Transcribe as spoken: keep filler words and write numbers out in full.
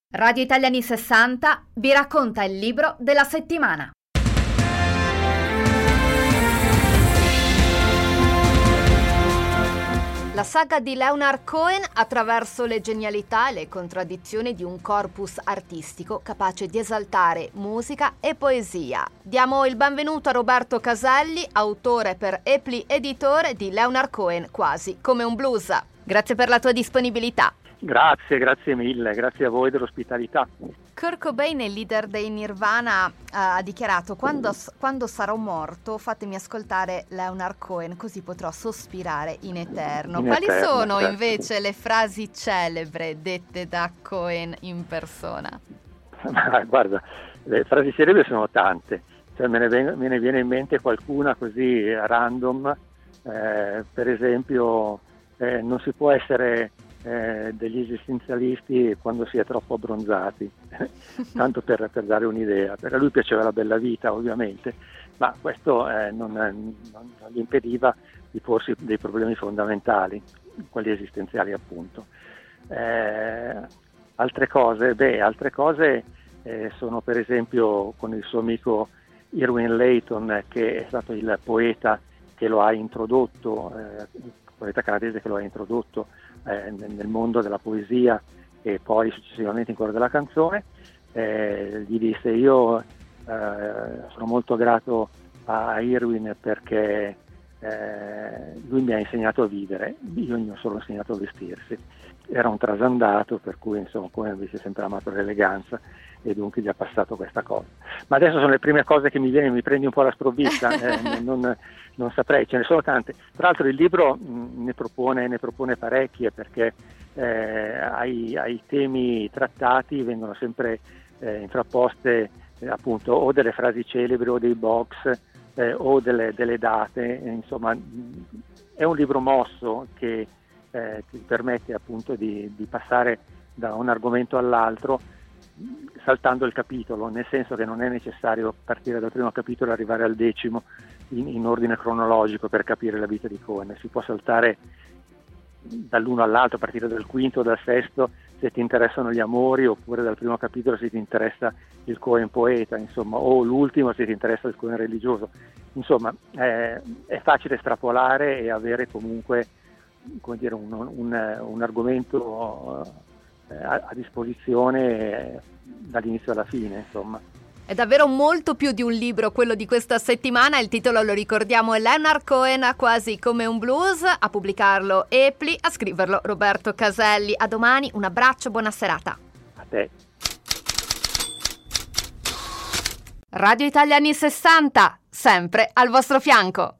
Radio Italiani sessanta vi racconta il libro della settimana. La saga di Leonard Cohen attraverso le genialità e le contraddizioni di un corpus artistico capace di esaltare musica e poesia. Diamo il benvenuto a Roberto Caselli, autore per Epli Editore di Leonard Cohen, quasi come un blues. Grazie per la tua disponibilità. Grazie, grazie mille, grazie a voi dell'ospitalità. Kurt Cobain, il leader dei Nirvana, ha dichiarato: quando, quando sarò morto fatemi ascoltare Leonard Cohen, così potrò sospirare in eterno. In Quali eterno, sono certo. invece le frasi celebre dette da Cohen in persona? Ma, guarda, le frasi celebri sono tante, cioè, me, ne ven- me ne viene in mente qualcuna così random, eh, per esempio eh, non si può essere Eh, degli esistenzialisti quando si è troppo abbronzati, tanto per, per dare un'idea. Per lui piaceva la bella vita, ovviamente, ma questo eh, non, non, non gli impediva di porsi dei problemi fondamentali, quelli esistenziali appunto. Eh, altre cose, beh, altre cose eh, sono per esempio con il suo amico Irwin Layton, che è stato il poeta che lo ha introdotto, eh, il poeta canadese che lo ha introdotto Eh, nel mondo della poesia e poi successivamente in quello della canzone. Eh, gli disse: io eh, sono molto grato a Irwin perché eh, lui mi ha insegnato a vivere, io gli ho solo insegnato a vestirsi. Era un trasandato, per cui insomma come mi si è sempre amato l'eleganza e dunque gli ha passato questa cosa. Ma adesso sono le prime cose che mi viene, mi prendi un po' la sprovvista, eh, non, non saprei, ce ne sono tante. Tra l'altro il libro mh, ne propone ne propone parecchie, perché eh, ai, ai temi trattati vengono sempre eh, infrapposte eh, appunto o delle frasi celebri o dei box eh, o delle, delle date, eh, insomma mh, è un libro mosso che eh, ti permette appunto di, di passare da un argomento all'altro saltando il capitolo, nel senso che non è necessario partire dal primo capitolo e arrivare al decimo in, in ordine cronologico per capire la vita di Cohen. Si può saltare dall'uno all'altro, partire dal quinto o dal sesto se ti interessano gli amori, oppure dal primo capitolo se ti interessa il Cohen poeta, insomma, o l'ultimo se ti interessa il Cohen religioso. Insomma, eh, è facile estrapolare e avere comunque, come dire, un, un, un argomento a, a disposizione dall'inizio alla fine, insomma. È davvero molto più di un libro quello di questa settimana. Il titolo, lo ricordiamo, è Leonard Cohen, quasi come un blues. A pubblicarlo Epli, a scriverlo Roberto Caselli. A domani, un abbraccio, buona serata. A te. Radio Italiani sessanta, sempre al vostro fianco.